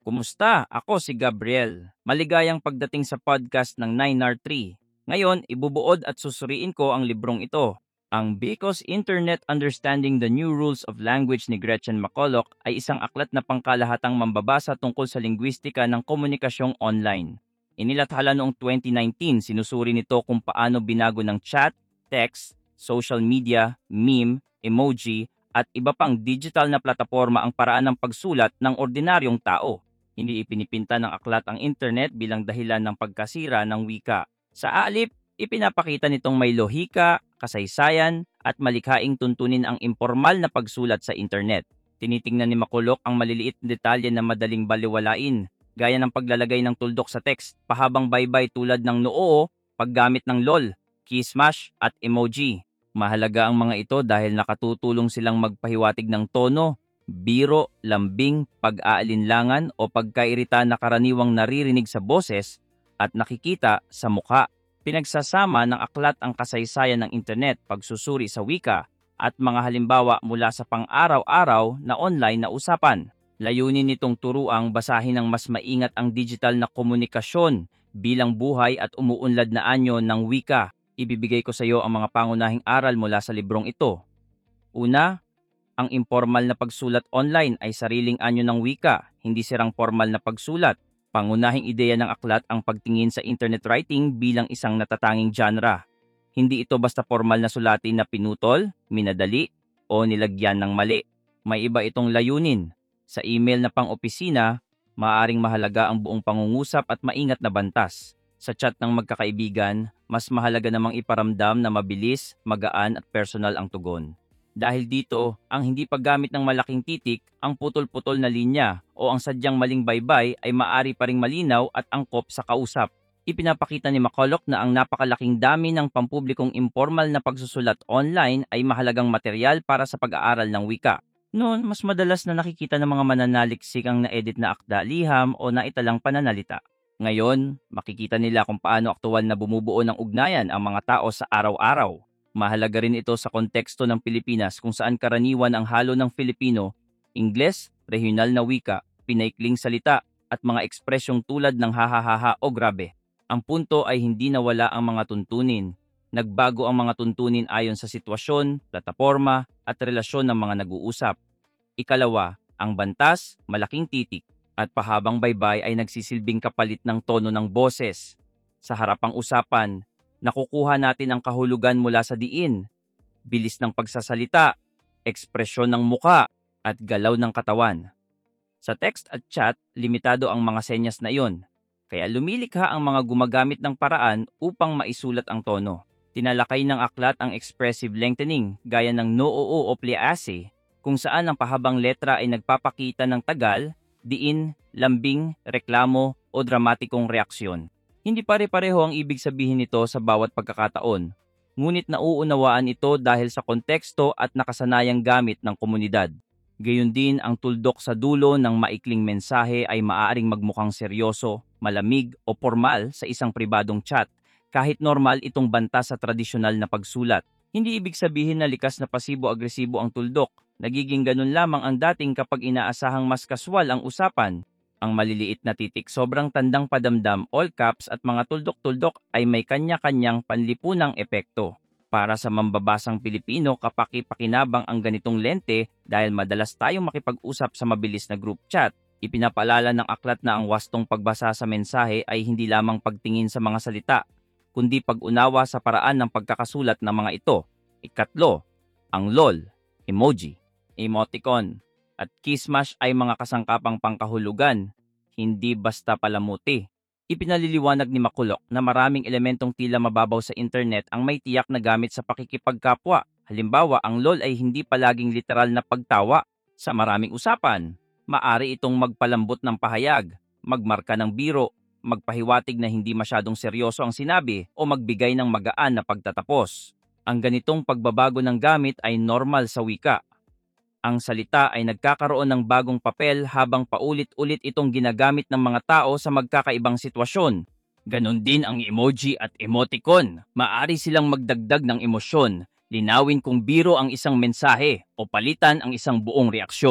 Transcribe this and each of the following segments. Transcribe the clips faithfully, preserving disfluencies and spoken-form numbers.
Kumusta? Ako si Gabriel. Maligayang pagdating sa podcast ng nine R three. Ngayon, ibubuod at susuriin ko ang librong ito. Ang Because Internet Understanding the New Rules of Language ni Gretchen McCulloch ay isang aklat na pangkalahatang mambabasa tungkol sa lingwistika ng komunikasyong online. Inilathala noong twenty nineteen, sinusuri nito kung paano binago ng chat, text, social media, meme, emoji, at iba pang digital na plataporma ang paraan ng pagsulat ng ordinaryong tao. Hindi ipinipinta ng aklat ang internet bilang dahilan ng pagkasira ng wika. Sa alip, ipinapakita nitong may lohika, kasaysayan, at malikhaing tuntunin ang impormal na pagsulat sa internet. Tinitingnan ni Makulok ang maliliit na detalye na madaling baliwalain, gaya ng paglalagay ng tuldok sa text, pahabang baybay tulad ng noo, paggamit ng lol, key smash, at emoji. Mahalaga ang mga ito dahil nakatutulong silang magpahiwatig ng tono, biro, lambing, pag-aalinlangan o pagkairita na karaniwang naririnig sa boses at nakikita sa mukha. Pinagsasama ng aklat ang kasaysayan ng internet, pagsusuri sa wika, at mga halimbawa mula sa pang-araw-araw na online na usapan. Layunin nitong turuang basahin ng mas maingat ang digital na komunikasyon bilang buhay at umuunlad na anyo ng wika. Ibibigay ko sa iyo ang mga pangunahing aral mula sa librong ito. Una, ang informal na pagsulat online ay sariling anyo ng wika, hindi sirang formal na pagsulat. Pangunahing ideya ng aklat ang pagtingin sa internet writing bilang isang natatanging genre. Hindi ito basta formal na sulatin na pinutol, minadali, o nilagyan ng mali. May iba itong layunin. Sa email na pang-opisina, maaaring mahalaga ang buong pangungusap at maingat na bantas. Sa chat ng magkakaibigan, mas mahalaga namang iparamdam na mabilis, magaan at personal ang tugon. Dahil dito, ang hindi paggamit ng malaking titik, ang putol-putol na linya o ang sadyang maling baybay ay maaari pa ring malinaw at angkop sa kausap. Ipinapakita ni McCulloch na ang napakalaking dami ng pampublikong informal na pagsusulat online ay mahalagang material para sa pag-aaral ng wika. Noon, mas madalas na nakikita ng mga mananaliksik ang na-edit na akda, liham o naitalang pananalita. Ngayon, makikita nila kung paano aktual na bumubuo ng ugnayan ang mga tao sa araw-araw. Mahalaga rin ito sa konteksto ng Pilipinas kung saan karaniwan ang halo ng Filipino, Ingles, regional na wika, pinaikling salita, at mga ekspresyong tulad ng hahahaha o grabe. Ang punto ay hindi nawala ang mga tuntunin. Nagbago ang mga tuntunin ayon sa sitwasyon, plataporma, at relasyon ng mga nag-uusap. Ikalawa, ang bantas, malaking titik, at pahabang baybay ay nagsisilbing kapalit ng tono ng boses. Sa harapang usapan, nakukuha natin ang kahulugan mula sa diin, bilis ng pagsasalita, ekspresyon ng muka, at galaw ng katawan. Sa text at chat, limitado ang mga senyas na iyon, kaya lumilikha ang mga gumagamit ng paraan upang maisulat ang tono. Tinalakay ng aklat ang expressive lengthening gaya ng noo o pliase, kung saan ang pahabang letra ay nagpapakita ng tagal, diin, lambing, reklamo o dramatikong reaksyon. Hindi pare-pareho ang ibig sabihin nito sa bawat pagkakataon, ngunit nauunawaan ito dahil sa konteksto at nakasanayang gamit ng komunidad. Gayon din ang tuldok sa dulo ng maikling mensahe ay maaaring magmukhang seryoso, malamig o formal sa isang pribadong chat, kahit normal itong banta sa tradisyonal na pagsulat. Hindi ibig sabihin na likas na pasibo-agresibo ang tuldok. Nagiging ganun lamang ang dating kapag inaasahang mas kaswal ang usapan. Ang maliliit na titik sobrang tandang padamdam, all caps at mga tuldok-tuldok ay may kanya-kanyang panlipunang epekto. Para sa mambabasang Pilipino, kapaki-pakinabang ang ganitong lente dahil madalas tayong makipag-usap sa mabilis na group chat. Ipinapaalala ng aklat na ang wastong pagbasa sa mensahe ay hindi lamang pagtingin sa mga salita, kundi pag-unawa sa paraan ng pagkakasulat ng mga ito. Ikatlo, ang lol, emoji, emoticon, at kismash ay mga kasangkapang pangkahulugan, hindi basta palamuti. Ipinaliliwanag ni McCulloch na maraming elementong tila mababaw sa internet ang may tiyak na gamit sa pakikipagkapwa. Halimbawa, ang lol ay hindi palaging literal na pagtawa. Sa maraming usapan, maari itong magpalambot ng pahayag, magmarka ng biro, magpahiwatig na hindi masyadong seryoso ang sinabi o magbigay ng magaan na pagtatapos. Ang ganitong pagbabago ng gamit ay normal sa wika. Ang salita ay nagkakaroon ng bagong papel habang paulit-ulit itong ginagamit ng mga tao sa magkakaibang sitwasyon. Ganon din ang emoji at emoticon. Maaari silang magdagdag ng emosyon, linawin kung biro ang isang mensahe o palitan ang isang buong reaksyon.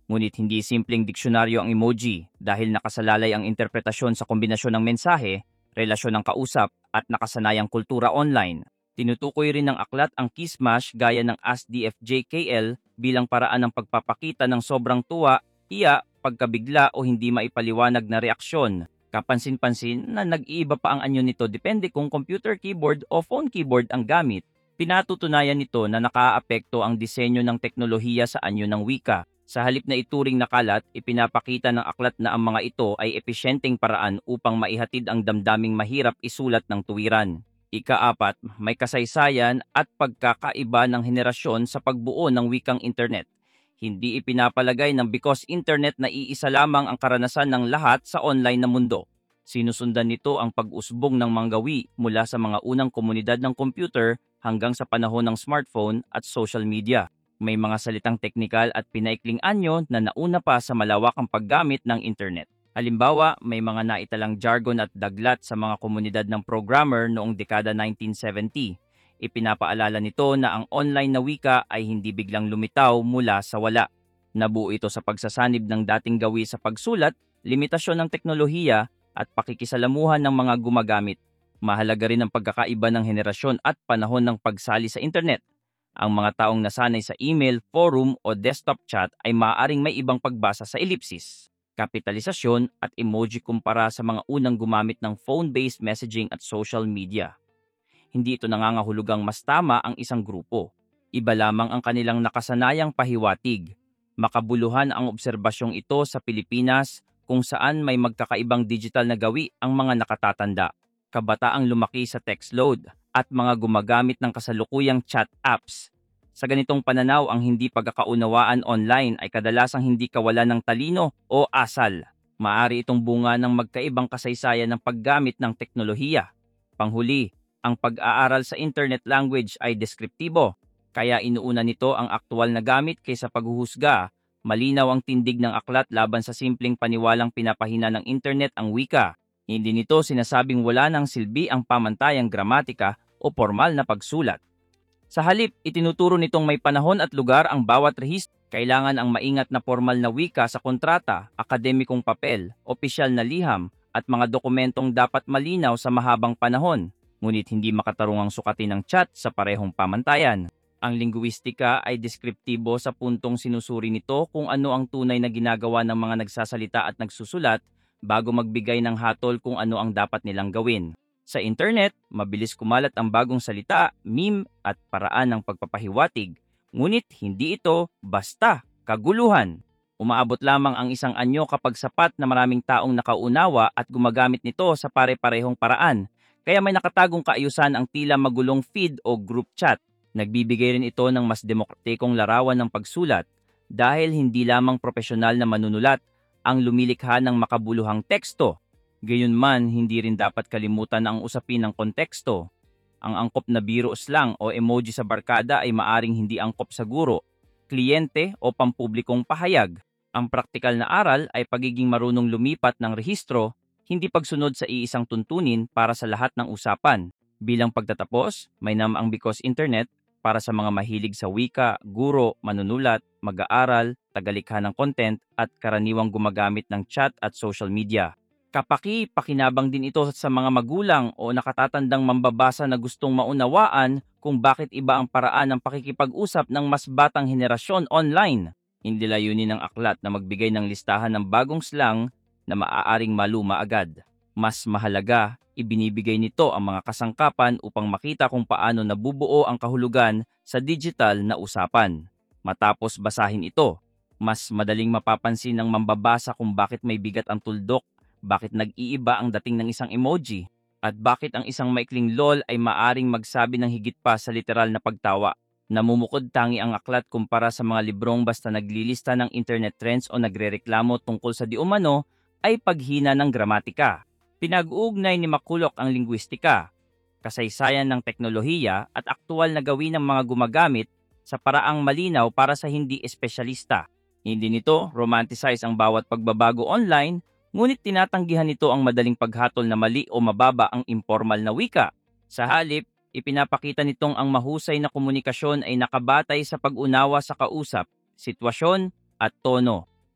Ngunit hindi simpleng diksyonaryo ang emoji dahil nakasalalay ang interpretasyon sa kombinasyon ng mensahe, relasyon ng kausap at nakasanayang kultura online. Tinutukoy rin ng aklat ang kismash gaya ng Ask D F J K L bilang paraan ng pagpapakita ng sobrang tuwa, hiya, pagkabigla o hindi maipaliwanag na reaksyon. Kapansin-pansin na nag-iiba pa ang anyo nito depende kung computer keyboard o phone keyboard ang gamit. Pinatutunayan nito na nakaaapekto ang disenyo ng teknolohiya sa anyo ng wika. Sa halip na ituring na kalat, ipinapakita ng aklat na ang mga ito ay episyenteng paraan upang maihatid ang damdaming mahirap isulat ng tuwiran. Ikaapat, may kasaysayan at pagkakaiba ng henerasyon sa pagbuo ng wikang internet. Hindi ipinapalagay ng Because Internet na iisa lamang ang karanasan ng lahat sa online na mundo. Sinusundan nito ang pag-usbong ng manggawi mula sa mga unang komunidad ng computer hanggang sa panahon ng smartphone at social media. May mga salitang teknikal at pinaikling anyo na nauna pa sa malawakang paggamit ng internet. Halimbawa, may mga naitalang jargon at daglat sa mga komunidad ng programmer noong dekada nineteen seventy. Ipinapaalala nito na ang online na wika ay hindi biglang lumitaw mula sa wala. Nabuo ito sa pagsasanib ng dating gawi sa pagsulat, limitasyon ng teknolohiya at pakikisalamuhan ng mga gumagamit. Mahalaga rin ang pagkakaiba ng henerasyon at panahon ng pagsali sa internet. Ang mga taong nasanay sa email, forum o desktop chat ay maaaring may ibang pagbasa sa ellipsis, kapitalisasyon at emoji kumpara sa mga unang gumamit ng phone-based messaging at social media. Hindi ito nangangahulugang mas tama ang isang grupo. Iba lamang ang kanilang nakasanayang pahiwatig. Makabuluhan ang obserbasyong ito sa Pilipinas kung saan may magkakaibang digital na gawi ang mga nakatatanda. Kabataang lumaki sa text load at mga gumagamit ng kasalukuyang chat apps. Sa ganitong pananaw, ang hindi pagkakaunawaan online ay kadalasang hindi kawalan ng talino o asal. Maari itong bunga ng magkaibang kasaysayan ng paggamit ng teknolohiya. Panghuli, ang pag-aaral sa internet language ay deskriptibo, kaya inuuna nito ang aktual na gamit kaysa paghuhusga. Malinaw ang tindig ng aklat laban sa simpleng paniwalang pinapahina ng internet ang wika. Hindi nito sinasabing wala ng silbi ang pamantayang gramatika o formal na pagsulat. Sa halip, itinuturo nitong may panahon at lugar ang bawat rehistro. Kailangan ang maingat na formal na wika sa kontrata, akademikong papel, opisyal na liham, at mga dokumentong dapat malinaw sa mahabang panahon. Ngunit hindi makatarungang sukatin ng chat sa parehong pamantayan. Ang lingguistika ay deskriptibo sa puntong sinusuri nito kung ano ang tunay na ginagawa ng mga nagsasalita at nagsusulat bago magbigay ng hatol kung ano ang dapat nilang gawin. Sa internet, mabilis kumalat ang bagong salita, meme at paraan ng pagpapahiwatig. Ngunit hindi ito basta kaguluhan. Umaabot lamang ang isang anyo kapag sapat na maraming taong nakaunawa at gumagamit nito sa pare-parehong paraan. Kaya may nakatagong kaayusan ang tila magulong feed o group chat. Nagbibigay rin ito ng mas demokratikong larawan ng pagsulat dahil hindi lamang profesional na manunulat ang lumilikha ng makabuluhang teksto. Gayunman, hindi rin dapat kalimutan ang usapin ng konteksto. Ang angkop na biro slang o emoji sa barkada ay maaring hindi angkop sa guro, kliyente o pampublikong pahayag. Ang praktikal na aral ay pagiging marunong lumipat ng rehistro, hindi pagsunod sa iisang tuntunin para sa lahat ng usapan. Bilang pagtatapos, may namang Because Internet para sa mga mahilig sa wika, guro, manunulat, mag-aaral, tagalikha ng content at karaniwang gumagamit ng chat at social media. Kapaki-pakinabang din ito sa mga magulang o nakatatandang mambabasa na gustong maunawaan kung bakit iba ang paraan ng pakikipag-usap ng mas batang henerasyon online. Hindi layunin ng aklat na magbigay ng listahan ng bagong slang na maaaring maluma agad. Mas mahalaga, ibinibigay nito ang mga kasangkapan upang makita kung paano nabubuo ang kahulugan sa digital na usapan. Matapos basahin ito, mas madaling mapapansin ng mambabasa kung bakit may bigat ang tuldok, bakit nag-iiba ang dating ng isang emoji, at bakit ang isang maikling lol ay maaring magsabi ng higit pa sa literal na pagtawa. Namumukod tangi ang aklat kumpara sa mga librong basta naglilista ng internet trends o nagrereklamo tungkol sa di umano ay paghina ng gramatika. Pinag-uugnay ni Makulok ang lingguistika, kasaysayan ng teknolohiya at aktual na gawin ng mga gumagamit sa paraang malinaw para sa hindi espesyalista. Hindi nito romanticize ang bawat pagbabago online, ngunit tinatanggihan nito ang madaling paghatol na mali o mababa ang informal na wika. Sa halip, ipinapakita nitong ang mahusay na komunikasyon ay nakabatay sa pag-unawa sa kausap, sitwasyon at tono.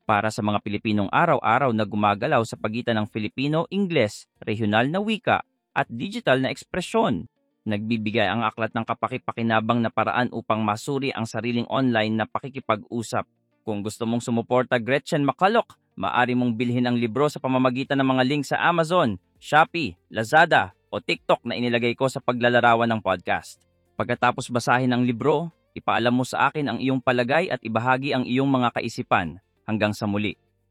Para sa mga Pilipinong araw-araw na gumagalaw sa pagitan ng Filipino, Ingles, regional na wika, at digital na ekspresyon. Nagbibigay ang aklat ng kapakipakinabang na paraan upang masuri ang sariling online na pakikipag-usap. Kung gusto mong sumuporta Gretchen Makalok, maaari mong bilhin ang libro sa pamamagitan ng mga link sa Amazon, Shopee, Lazada o TikTok na inilagay ko sa paglalarawan ng podcast. Pagkatapos basahin ang libro, ipaalam mo sa akin ang iyong palagay at ibahagi ang iyong mga kaisipan. Hanggang sa muli.